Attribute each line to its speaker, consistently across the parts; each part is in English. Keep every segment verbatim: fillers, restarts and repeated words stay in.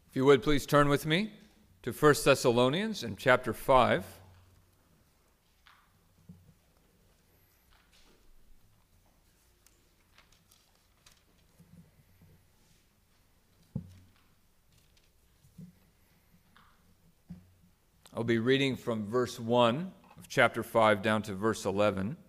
Speaker 1: If you would, please turn with me to First Thessalonians in chapter five. I'll be reading from verse one of chapter five down to verse eleven.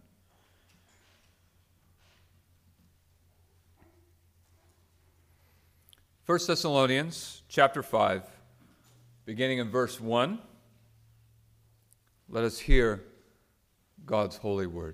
Speaker 1: First Thessalonians chapter five, beginning in verse one. Let us hear God's holy word.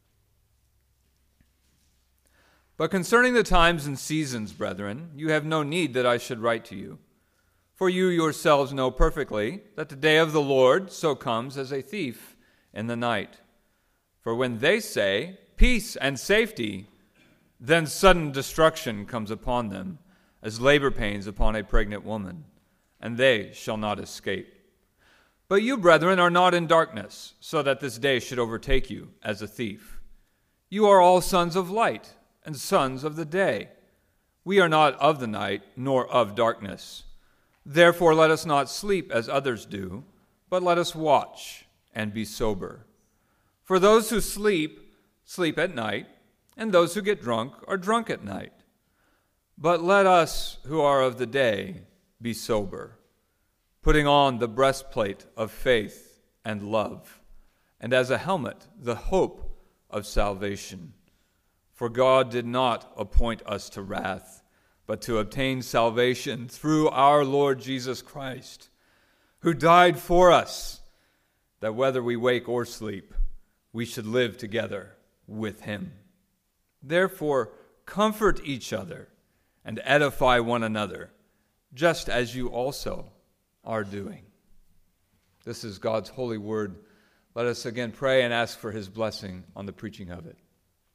Speaker 1: But concerning the times and seasons, brethren, you have no need that I should write to you. For you yourselves know perfectly that the day of the Lord so comes as a thief in the night. For when they say, peace and safety, then sudden destruction comes upon them, as labor pains upon a pregnant woman, and they shall not escape. But you, brethren, are not in darkness, so that this day should overtake you as a thief. You are all sons of light and sons of the day. We are not of the night, nor of darkness. Therefore let us not sleep as others do, but let us watch and be sober. For those who sleep, sleep at night, and those who get drunk are drunk at night. But let us who are of the day be sober, putting on the breastplate of faith and love, and as a helmet the hope of salvation. For God did not appoint us to wrath, but to obtain salvation through our Lord Jesus Christ, who died for us, that whether we wake or sleep, we should live together with him. Therefore, comfort each other and edify one another, just as you also are doing. This is God's holy word. Let us again pray and ask for his blessing on the preaching of it.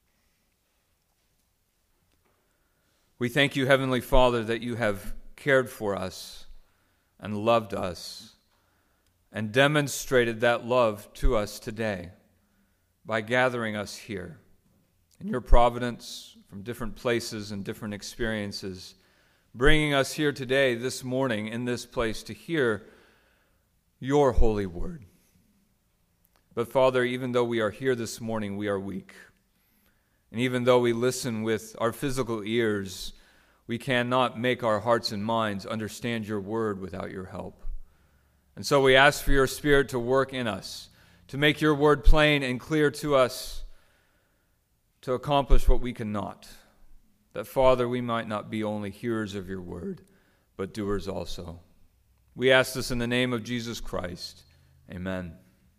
Speaker 1: We thank you, Heavenly Father, that you have cared for us and loved us and demonstrated that love to us today by gathering us here in your providence from different places and different experiences, bringing us here today, this morning, in this place to hear your holy word. But Father, even though we are here this morning, we are weak. And even though we listen with our physical ears, we cannot make our hearts and minds understand your word without your help. And so we ask for your Spirit to work in us, to make your word plain and clear to us, to accomplish what we cannot. That, Father, we might not be only hearers of your word, but doers also. We ask this in the name of Jesus Christ. Amen.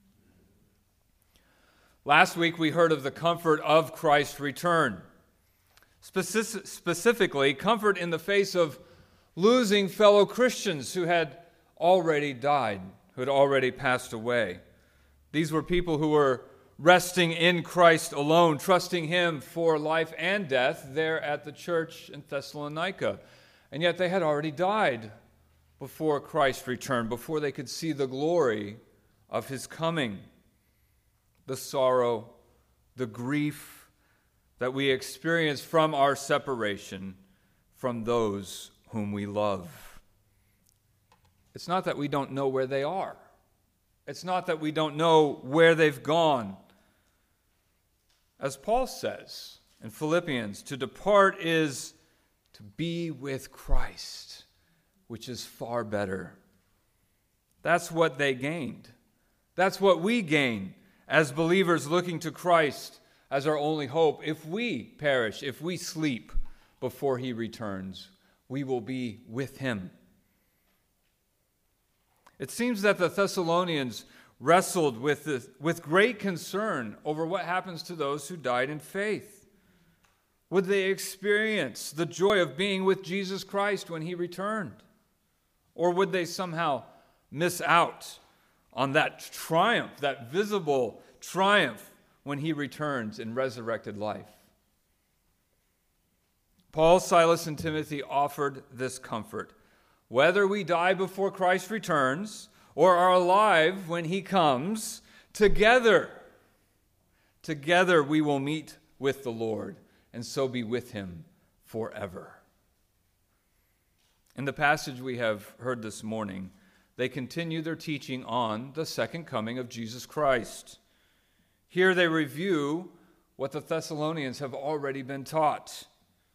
Speaker 1: Last week we heard of the comfort of Christ's return. Speci- specifically, comfort in the face of losing fellow Christians who had already died, who had already passed away. These were people who were resting in Christ alone, trusting him for life and death there at the church in Thessalonica. And yet they had already died before Christ returned, before they could see the glory of his coming. The sorrow, the grief that we experience from our separation from those whom we love. It's not that we don't know where they are. It's not that we don't know where they've gone. As Paul says in Philippians, to depart is to be with Christ, which is far better. That's what they gained. That's what we gain as believers looking to Christ as our only hope. If we perish, if we sleep before he returns, we will be with him. It seems that the Thessalonians wrestled with, this, with great concern over what happens to those who died in faith. Would they experience the joy of being with Jesus Christ when he returned? Or would they somehow miss out on that triumph, that visible triumph when he returns in resurrected life? Paul, Silas, and Timothy offered this comfort. Whether we die before Christ returns or are alive when he comes, together, together we will meet with the Lord and so be with him forever. In the passage we have heard this morning, they continue their teaching on the second coming of Jesus Christ. Here they review what the Thessalonians have already been taught.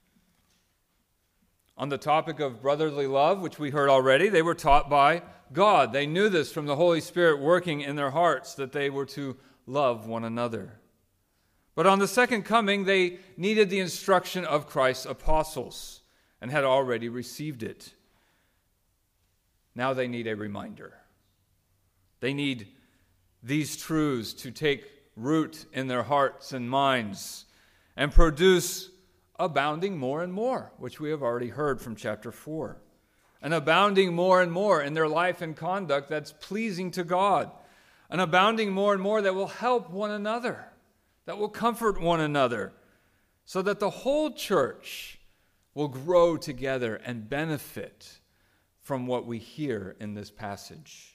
Speaker 1: On the topic of brotherly love, which we heard already, they were taught by God. They knew this from the Holy Spirit working in their hearts, that they were to love one another. But on the second coming, they needed the instruction of Christ's apostles and had already received it. Now they need a reminder. They need these truths to take root in their hearts and minds and produce abounding more and more, which we have already heard from chapter four. And abounding more and more in their life and conduct that's pleasing to God. And abounding more and more that will help one another, that will comfort one another, so that the whole church will grow together and benefit from what we hear in this passage.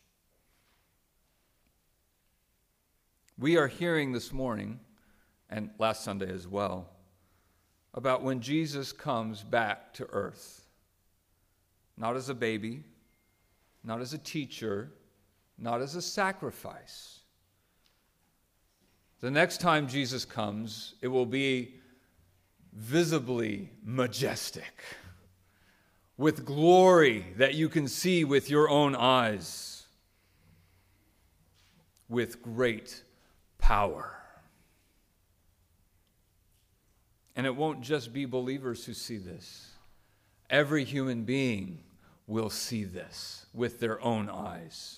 Speaker 1: We are hearing this morning, and last Sunday as well, about when Jesus comes back to earth. Not as a baby, not as a teacher, not as a sacrifice. The next time Jesus comes, it will be visibly majestic, with glory that you can see with your own eyes, with great power. And it won't just be believers who see this. Every human being will see this with their own eyes.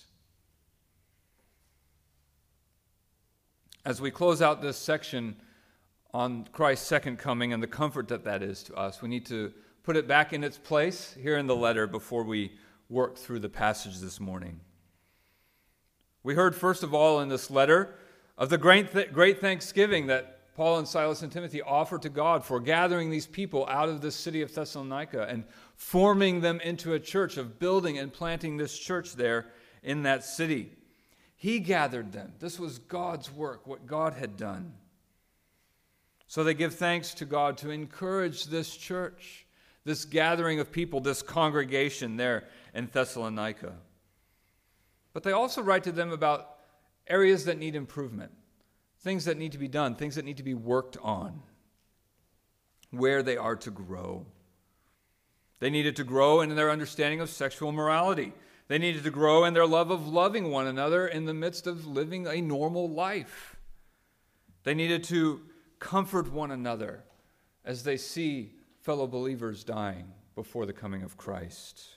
Speaker 1: As we close out this section on Christ's second coming and the comfort that that is to us, we need to put it back in its place here in the letter before we work through the passage this morning. We heard first of all in this letter of the great, th- great thanksgiving that Paul and Silas and Timothy offered to God for gathering these people out of this city of Thessalonica and forming them into a church, of building and planting this church there in that city. He gathered them. This was God's work, what God had done. So they give thanks to God to encourage this church, this gathering of people, this congregation there in Thessalonica. But they also write to them about areas that need improvement, things that need to be done, things that need to be worked on, where they are to grow. They needed to grow in their understanding of sexual morality. They needed to grow in their love of loving one another in the midst of living a normal life. They needed to comfort one another as they see fellow believers dying before the coming of Christ.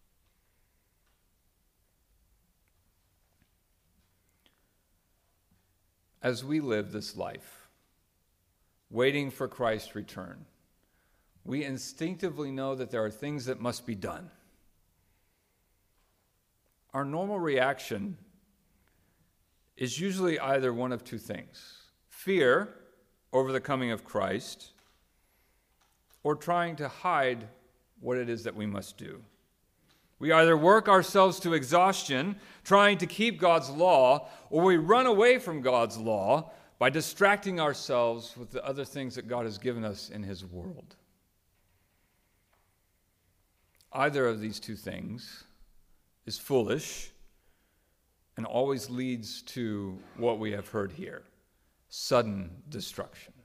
Speaker 1: As we live this life, waiting for Christ's return, we instinctively know that there are things that must be done. Our normal reaction is usually either one of two things: fear over the coming of Christ, or trying to hide what it is that we must do. We either work ourselves to exhaustion, trying to keep God's law, or we run away from God's law by distracting ourselves with the other things that God has given us in His world. Either of these two things is foolish and always leads to what we have heard here: sudden destruction.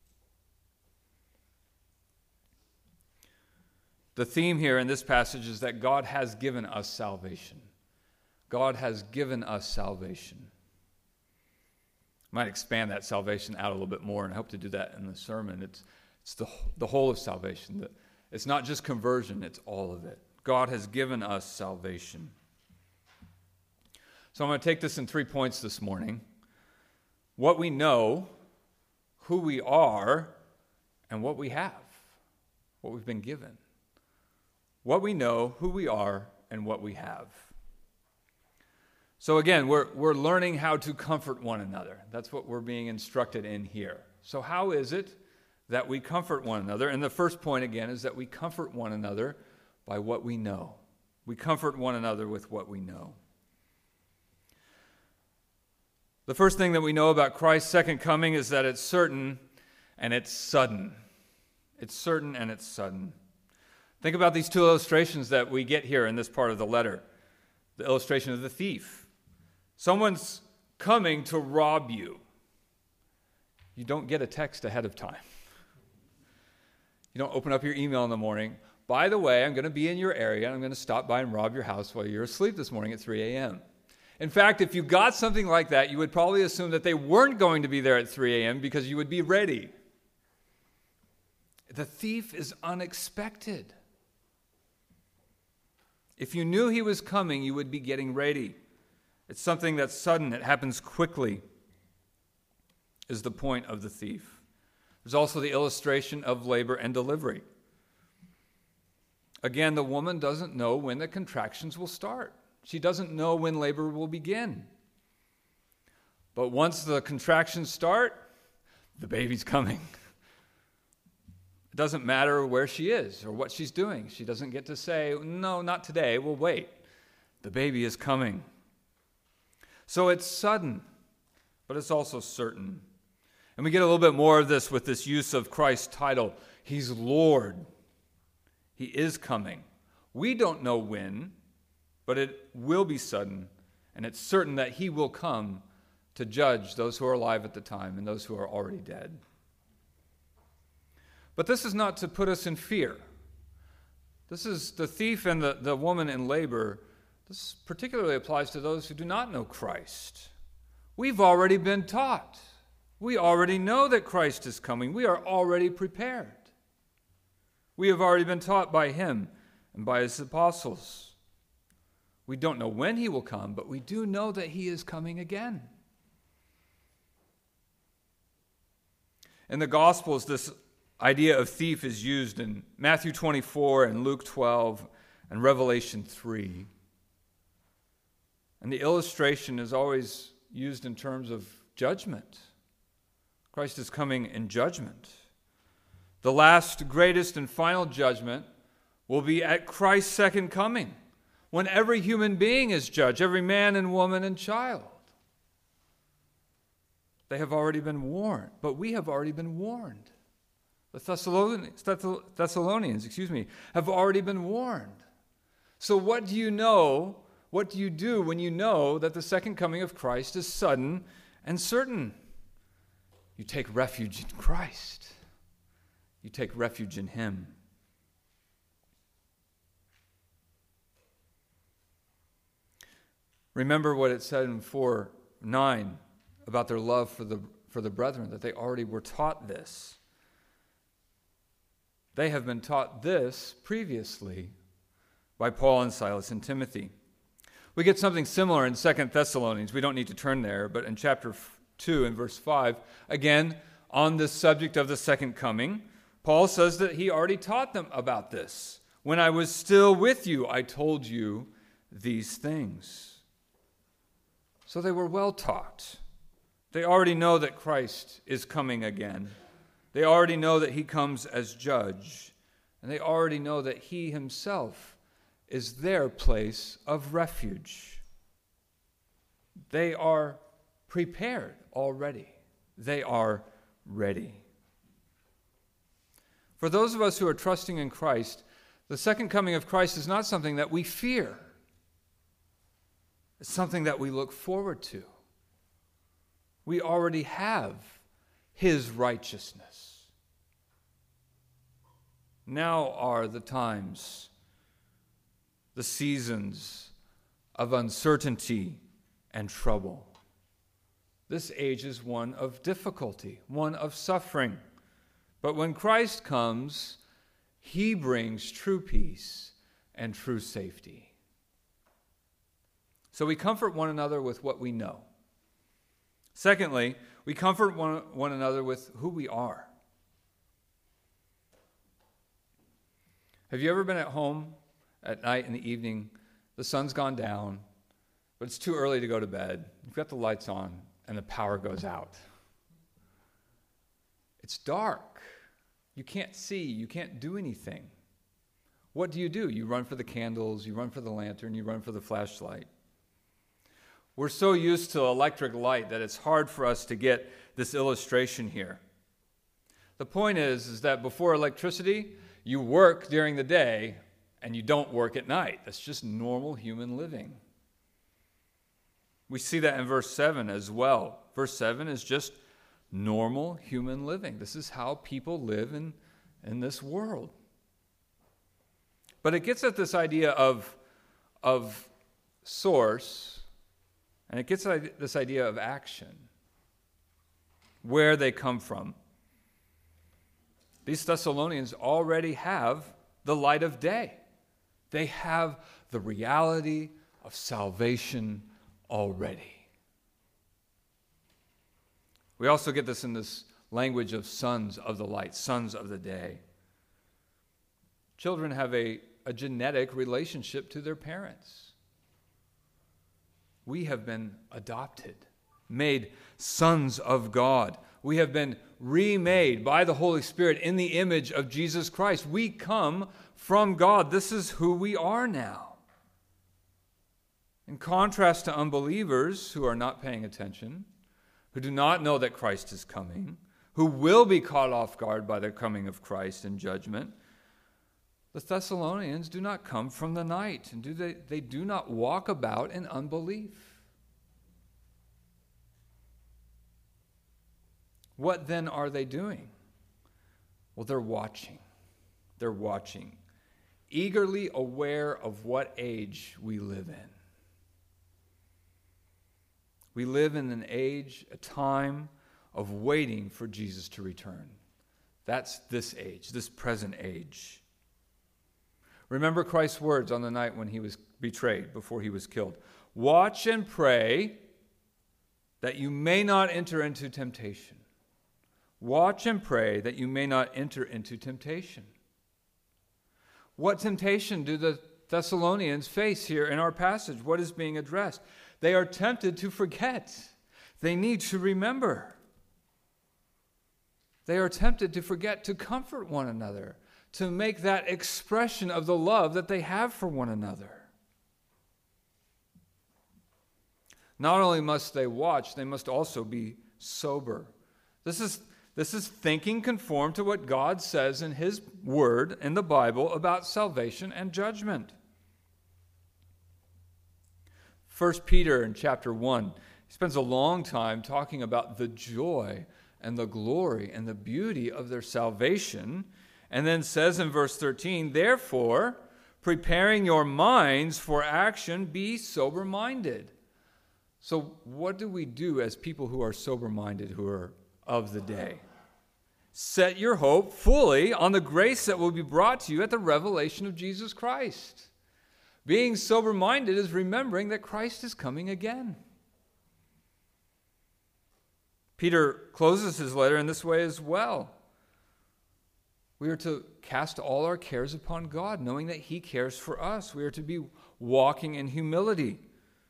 Speaker 1: The theme here in this passage is that God has given us salvation. God has given us salvation. I might expand that salvation out a little bit more, and I hope to do that in the sermon. It's, it's the, the whole of salvation. It's not just conversion, it's all of it. God has given us salvation. So I'm going to take this in three points this morning: what we know, who we are, and what we have, what we've been given. What we know, who we are, and what we have. So again, we're, we're learning how to comfort one another. That's what we're being instructed in here. So how is it that we comfort one another? And the first point, again, is that we comfort one another by what we know. We comfort one another with what we know. The first thing that we know about Christ's second coming is that it's certain and it's sudden. It's certain and it's sudden. Think about these two illustrations that we get here in this part of the letter. The illustration of the thief. Someone's coming to rob you. You don't get a text ahead of time. You don't open up your email in the morning. By the way, I'm going to be in your area, and I'm going to stop by and rob your house while you're asleep this morning at three a.m. In fact, if you got something like that, you would probably assume that they weren't going to be there at three a.m. because you would be ready. The thief is unexpected. If you knew he was coming, you would be getting ready. It's something that's sudden. It happens quickly, is the point of the thief. There's also the illustration of labor and delivery. Again, the woman doesn't know when the contractions will start. She doesn't know when labor will begin. But once the contractions start, the baby's coming. It doesn't matter where she is or what she's doing. She doesn't get to say, no, not today, we'll wait. The baby is coming. So it's sudden, but it's also certain. And we get a little bit more of this with this use of Christ's title. He's Lord. He is coming. We don't know when, but it will be sudden, and it's certain that he will come to judge those who are alive at the time and those who are already dead. But this is not to put us in fear. This is the thief and the, the woman in labor. This particularly applies to those who do not know Christ. We've already been taught. We already know that Christ is coming. We are already prepared. We have already been taught by him and by his apostles. We don't know when he will come, but we do know that he is coming again. In the Gospels, this idea of thief is used in Matthew twenty-four and Luke twelve and Revelation three. And the illustration is always used in terms of judgment. Christ is coming in judgment. The last, greatest, and final judgment will be at Christ's second coming, when every human being is judged, every man and woman and child. They have already been warned, but we have already been warned. The Thessalonians, Thessalonians, excuse me, have already been warned. So what do you know, what do you do when you know that the second coming of Christ is sudden and certain? You take refuge in Christ. You take refuge in him. Remember what it said in four nine about their love for the, for the brethren, that they already were taught this. They have been taught this previously by Paul and Silas and Timothy. We get something similar in Second Thessalonians. We don't need to turn there, but in chapter two and verse five, again, on this subject of the second coming, Paul says that he already taught them about this. When I was still with you, I told you these things. So they were well taught. They already know that Christ is coming again. They already know that he comes as judge. And they already know that he himself is their place of refuge. They are prepared already. They are ready. For those of us who are trusting in Christ, the second coming of Christ is not something that we fear. It's something that we look forward to. We already have his righteousness. Now are the times, the seasons of uncertainty and trouble. This age is one of difficulty, one of suffering. But when Christ comes, he brings true peace and true safety. So we comfort one another with what we know. Secondly, we comfort one, one another with who we are. Have you ever been at home at night in the evening, the sun's gone down, but it's too early to go to bed. You've got the lights on, and the power goes out. It's dark. You can't see. You can't do anything. What do you do? You run for the candles. You run for the lantern. You run for the flashlight. We're so used to electric light that it's hard for us to get this illustration here. The point is, is that before electricity, you work during the day and you don't work at night. That's just normal human living. We see that in verse seven as well. Verse seven is just normal human living. This is how people live in, in this world. But it gets at this idea of, of source, and it gets at this idea of action, where they come from. These Thessalonians already have the light of day. They have the reality of salvation already. We also get this in this language of sons of the light, sons of the day. Children have a, a genetic relationship to their parents. We have been adopted, made sons of God. We have been remade by the Holy Spirit in the image of Jesus Christ. We come from God. This is who we are now. In contrast to unbelievers who are not paying attention, who do not know that Christ is coming, who will be caught off guard by the coming of Christ in judgment, the Thessalonians do not come from the night, and do they, they do not walk about in unbelief. What then are they doing? Well, they're watching. They're watching, eagerly aware of what age we live in. We live in an age, a time of waiting for Jesus to return. That's this age, this present age. Remember Christ's words on the night when he was betrayed, before he was killed. Watch and pray that you may not enter into temptation. Watch and pray that you may not enter into temptation. What temptation do the Thessalonians face here in our passage? What is being addressed? They are tempted to forget. They need to remember. They are tempted to forget to comfort one another, to make that expression of the love that they have for one another. Not only must they watch, they must also be sober. This is, this is thinking conformed to what God says in his word in the Bible about salvation and judgment. First Peter in chapter one, he spends a long time talking about the joy and the glory and the beauty of their salvation, and then says in verse thirteen, therefore, preparing your minds for action, be sober-minded. So what do we do as people who are sober-minded, who are of the day? Set your hope fully on the grace that will be brought to you at the revelation of Jesus Christ. Being sober-minded is remembering that Christ is coming again. Peter closes his letter in this way as well. We are to cast all our cares upon God, knowing that he cares for us. We are to be walking in humility.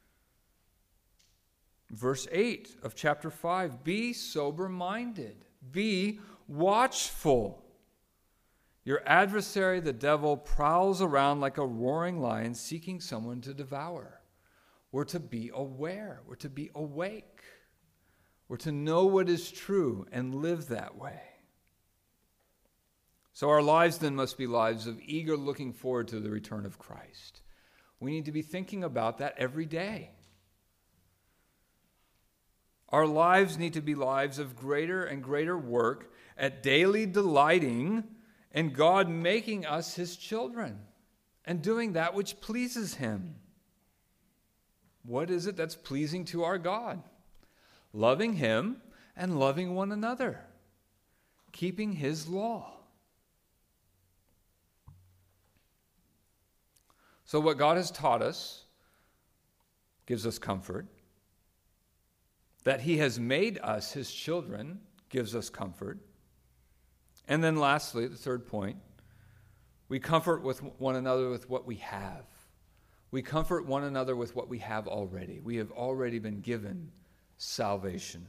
Speaker 1: Verse eight of chapter five, be sober-minded, be watchful. Your adversary, the devil, prowls around like a roaring lion seeking someone to devour. We're to be aware. We're to be awake. We're to know what is true and live that way. So our lives then must be lives of eager looking forward to the return of Christ. We need to be thinking about that every day. Our lives need to be lives of greater and greater work at daily delighting and God making us his children and doing that which pleases him. What is it that's pleasing to our God? Loving him and loving one another. Keeping his law. So what God has taught us gives us comfort. That he has made us his children gives us comfort. And then lastly, the third point, we comfort with one another with what we have. We comfort one another with what we have already. We have already been given salvation.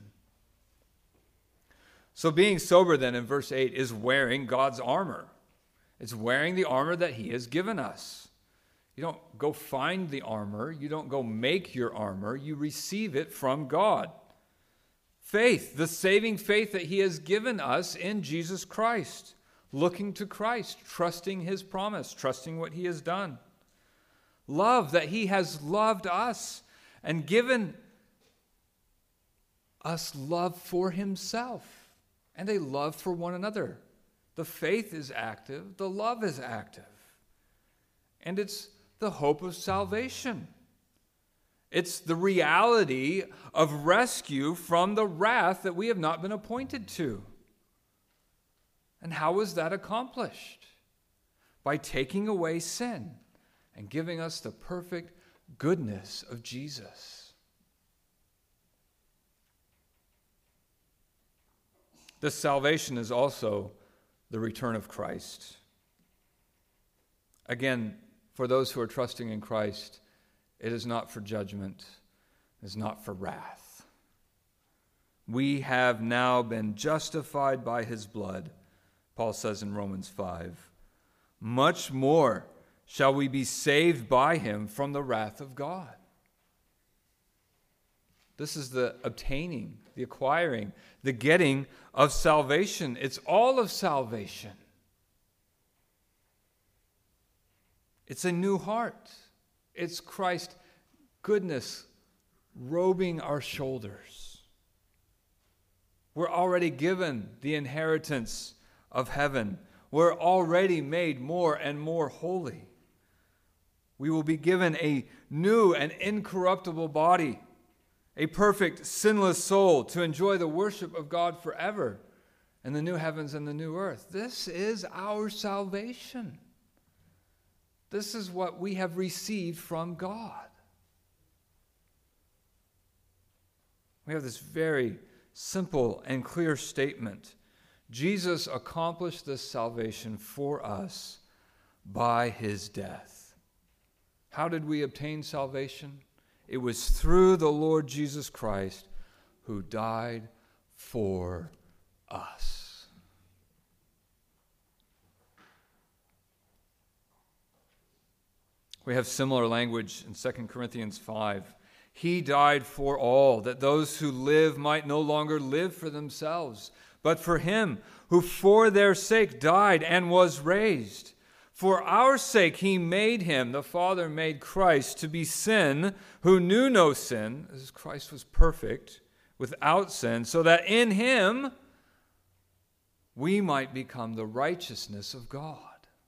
Speaker 1: So being sober then in verse eight is wearing God's armor. It's wearing the armor that he has given us. You don't go find the armor. You don't go make your armor. You receive it from God. Faith, the saving faith that he has given us in Jesus Christ. looking to Christ, trusting his promise, trusting what he has done. Love, that he has loved us and given us love for himself and a love for one another. The faith is active, the love is active. And it's the hope of salvation. It's the reality of rescue from the wrath that we have not been appointed to. And how is that accomplished? By taking away sin and giving us the perfect goodness of Jesus. This salvation is also the return of Christ. Again, for those who are trusting in Christ, it is not for judgment, it is not for wrath. We have now been justified by his blood, Paul says in Romans five. Much more shall we be saved by him from the wrath of God. This is the obtaining, the acquiring, the getting of salvation. It's all of salvation. It's a new heart. It's Christ's goodness robing our shoulders. We're already given the inheritance of heaven. We're already made more and more holy. We will be given a new and incorruptible body, a perfect, sinless soul to enjoy the worship of God forever in the new heavens and the new earth. This is our salvation. This is what we have received from God. We have this very simple and clear statement. Jesus accomplished this salvation for us by his death. How did we obtain salvation? It was through the Lord Jesus Christ, who died for us. We have similar language in Second Corinthians five. He died for all, that those who live might no longer live for themselves, but for him who for their sake died and was raised. For our sake he made him, the Father made Christ, to be sin, who knew no sin, as Christ was perfect, without sin, so that in him we might become the righteousness of God.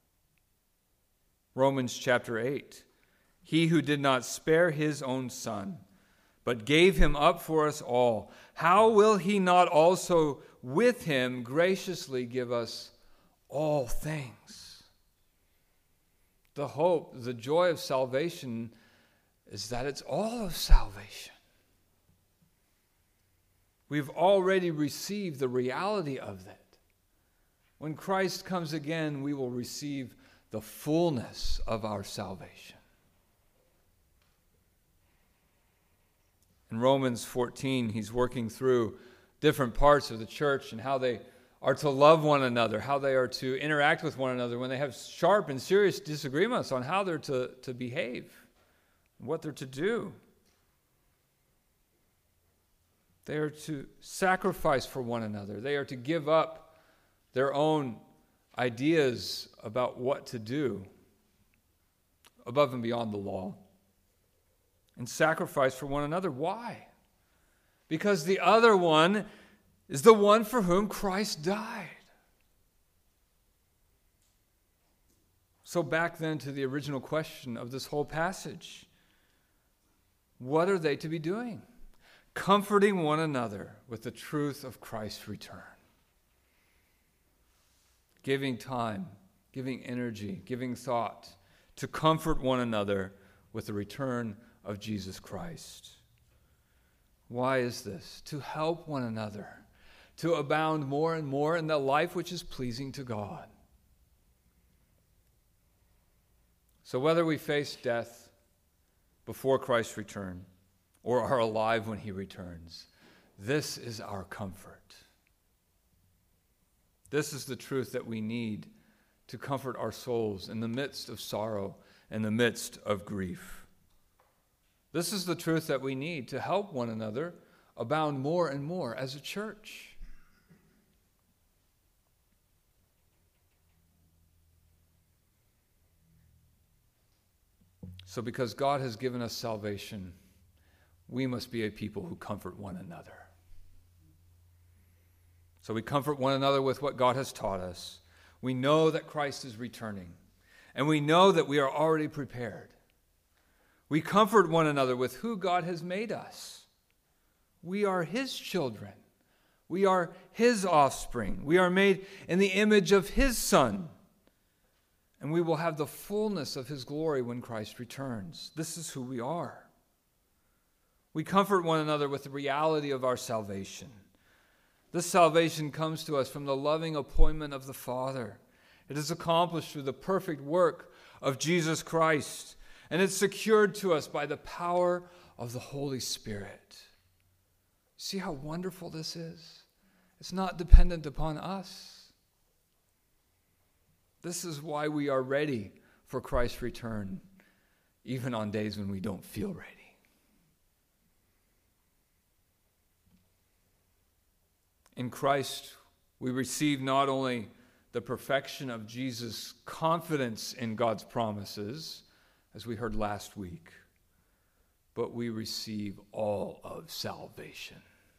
Speaker 1: Romans chapter eight. He who did not spare his own son, but gave him up for us all, how will he not also with him graciously give us all things? The hope, the joy of salvation is that it's all of salvation. We've already received the reality of that. When Christ comes again, we will receive the fullness of our salvation. In Romans fourteen, he's working through different parts of the church and how they are to love one another, how they are to interact with one another when they have sharp and serious disagreements on how they're to, to behave, what they're to do. They are to sacrifice for one another. They are to give up their own ideas about what to do above and beyond the law and sacrifice for one another. Why? Because the other one is the one for whom Christ died. So back then to the original question of this whole passage. What are they to be doing? Comforting one another with the truth of Christ's return. Giving time, giving energy, giving thought to comfort one another with the return of Jesus Christ. Why is this? To help one another, to abound more and more in the life which is pleasing to God. So whether we face death before Christ's return or are alive when he returns, this is our comfort. This is the truth that we need to comfort our souls in the midst of sorrow, in the midst of grief. This is the truth that we need to help one another abound more and more as a church. So because God has given us salvation, we must be a people who comfort one another. So we comfort one another with what God has taught us. We know that Christ is returning, and we know that we are already prepared. We comfort one another with who God has made us. We are His children. We are His offspring. We are made in the image of His Son. And we will have the fullness of His glory when Christ returns. This is who we are. We comfort one another with the reality of our salvation. This salvation comes to us from the loving appointment of the Father. It is accomplished through the perfect work of Jesus Christ, and it's secured to us by the power of the Holy Spirit. See how wonderful this is? It's not dependent upon us. This is why we are ready for Christ's return, even on days when we don't feel ready. In Christ, we receive not only the perfection of Jesus' confidence in God's promises, as we heard last week, but we receive all of salvation.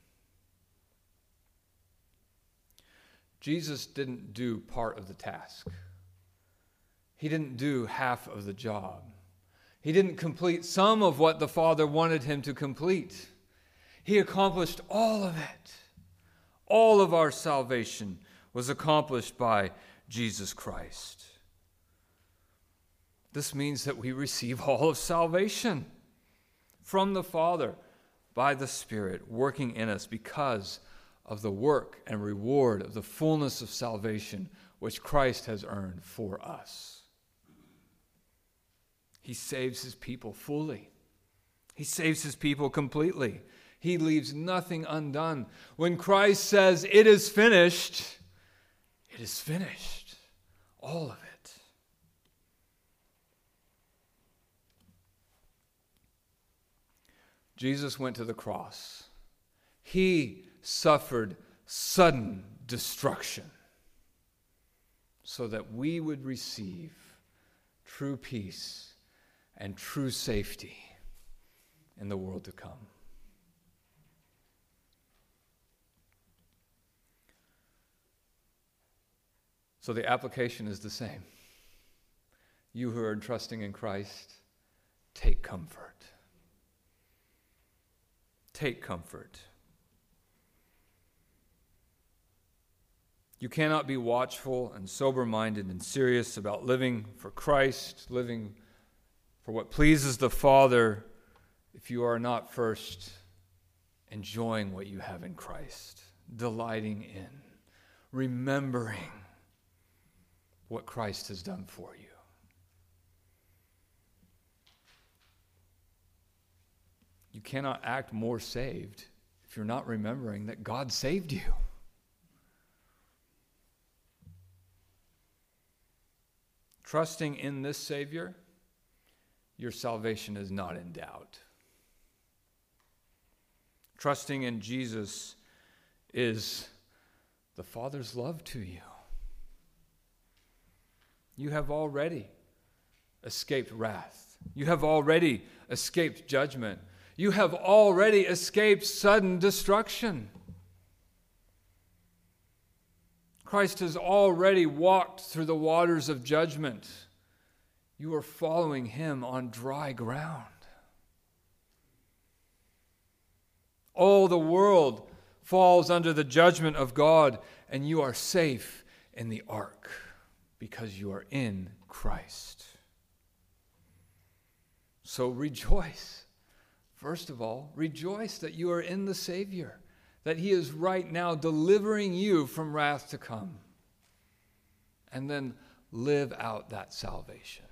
Speaker 1: Jesus didn't do part of the task. He didn't do half of the job. He didn't complete some of what the Father wanted him to complete. He accomplished all of it. All of our salvation was accomplished by Jesus Christ. This means that we receive all of salvation from the Father by the Spirit working in us because of the work and reward of the fullness of salvation which Christ has earned for us. He saves His people fully. He saves His people completely. He leaves nothing undone. When Christ says, "It is finished," it is finished. All of it. Jesus went to the cross. He suffered sudden destruction so that we would receive true peace and true safety in the world to come. So the application is the same. You who are trusting in Christ, take comfort. Take comfort. You cannot be watchful and sober-minded and serious about living for Christ, living for what pleases the Father, if you are not first enjoying what you have in Christ, delighting in, remembering what Christ has done for you. You cannot act more saved if you're not remembering that God saved you. Trusting in this Savior, your salvation is not in doubt. Trusting in Jesus is the Father's love to you. You have already escaped wrath. You have already escaped judgment. You have already escaped sudden destruction. Christ has already walked through the waters of judgment. You are following Him on dry ground. All the world falls under the judgment of God, and you are safe in the ark because you are in Christ. So rejoice. First of all, rejoice that you are in the Savior, that He is right now delivering you from wrath to come. And then live out that salvation.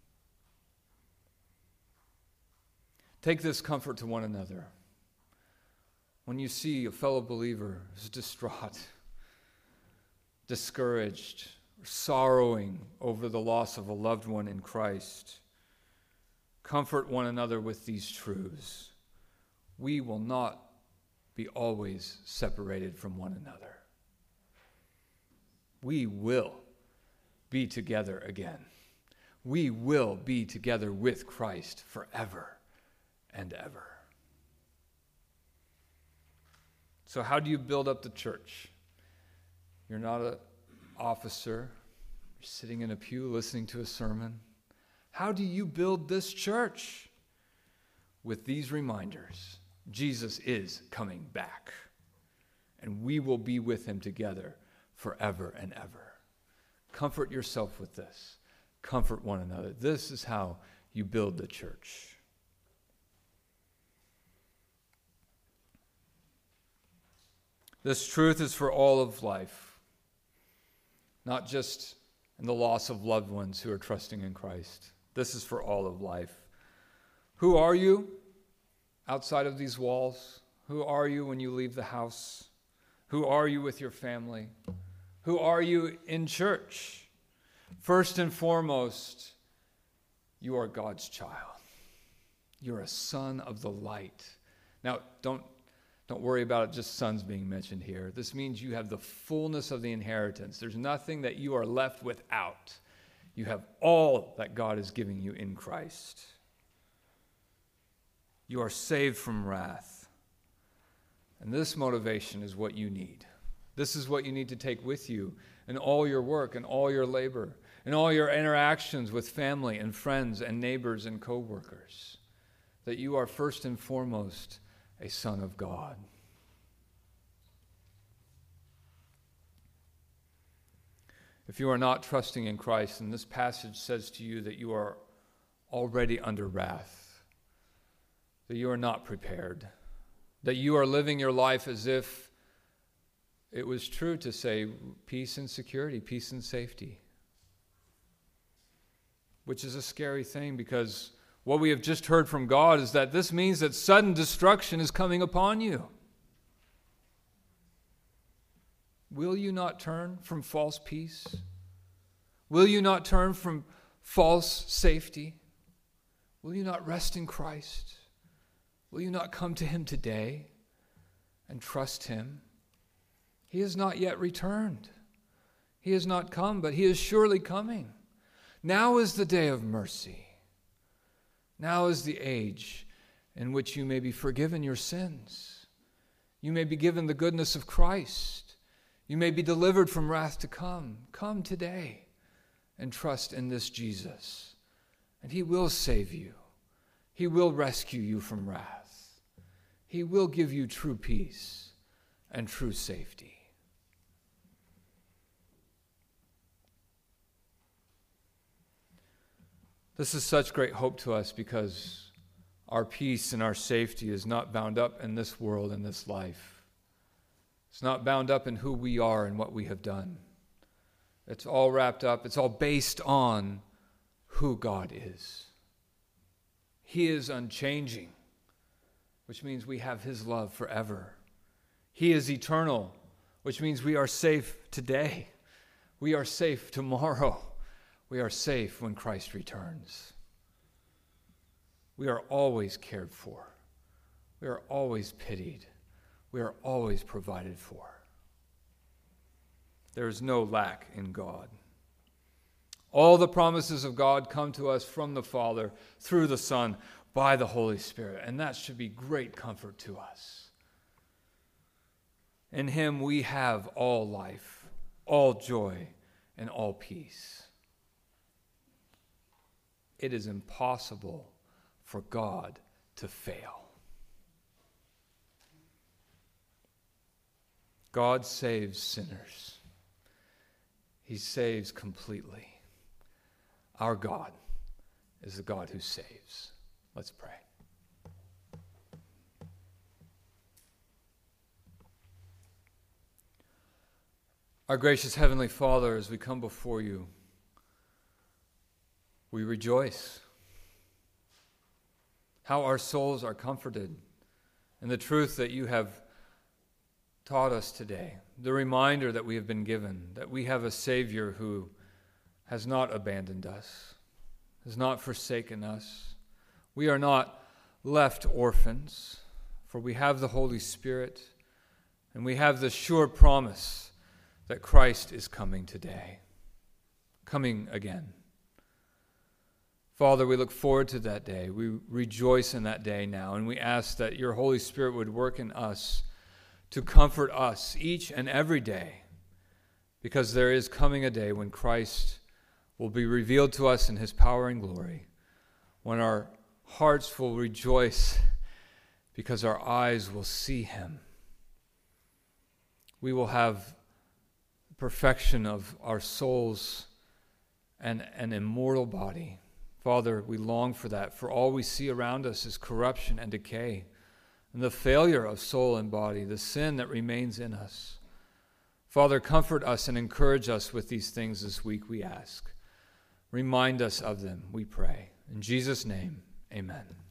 Speaker 1: Take this comfort to one another. When you see a fellow believer who's distraught, discouraged, or sorrowing over the loss of a loved one in Christ, comfort one another with these truths. We will not be always separated from one another. We will be together again. we will be together with Christ forever and ever. So how do you build up the church? You're not an officer. You're sitting in a pew listening to a sermon. How do you build this church? With these reminders. Jesus is coming back. And we will be with him together forever and ever. Comfort yourself with this. Comfort one another. This is how you build the church. This truth is for all of life, not just in the loss of loved ones who are trusting in Christ. This is for all of life. Who are you outside of these walls? Who are you when you leave the house? Who are you with your family? Who are you in church? First and foremost, you are God's child. You're a son of the light. Now, don't Don't worry about it, just sons being mentioned here. This means you have the fullness of the inheritance. There's nothing that you are left without. You have all that God is giving you in Christ. You are saved from wrath. And this motivation is what you need. This is what you need to take with you in all your work and all your labor, in all your interactions with family and friends and neighbors and co-workers. That you are first and foremost a son of God. If you are not trusting in Christ, and this passage says to you that you are already under wrath, that you are not prepared, that you are living your life as if it was true to say peace and security, peace and safety, which is a scary thing because what we have just heard from God is that this means that sudden destruction is coming upon you. Will you not turn from false peace? Will you not turn from false safety? Will you not rest in Christ? Will you not come to him today and trust him? He has not yet returned. He has not come, but he is surely coming. Now is the day of mercy. Now is the age in which you may be forgiven your sins. You may be given the goodness of Christ. You may be delivered from wrath to come. Come today and trust in this Jesus. And he will save you. He will rescue you from wrath. He will give you true peace and true safety. This is such great hope to us because our peace and our safety is not bound up in this world and this life. It's not bound up in who we are and what we have done. It's all wrapped up, it's all based on who God is. He is unchanging, which means we have his love forever. He is eternal, which means we are safe today. We are safe tomorrow. We are safe when Christ returns. We are always cared for. We are always pitied. We are always provided for. There is no lack in God. All the promises of God come to us from the Father, through the Son, by the Holy Spirit, and that should be great comfort to us. In him we have all life, all joy, and all peace. It is impossible for God to fail. God saves sinners. He saves completely. Our God is the God who saves. Let's pray. Our gracious Heavenly Father, as we come before you, we rejoice. How our souls are comforted in the truth that you have taught us today, the reminder that we have been given, that we have a Savior who has not abandoned us, has not forsaken us. We are not left orphans, for we have the Holy Spirit, and we have the sure promise that Christ is coming today, coming again. Father, we look forward to that day. We rejoice in that day now, and we ask that your Holy Spirit would work in us to comfort us each and every day, because there is coming a day when Christ will be revealed to us in his power and glory, when our hearts will rejoice because our eyes will see him. We will have perfection of our souls and an immortal body. Father, we long for that, for all we see around us is corruption and decay, and the failure of soul and body, the sin that remains in us. Father, comfort us and encourage us with these things this week, we ask. Remind us of them, we pray. In Jesus' name, amen.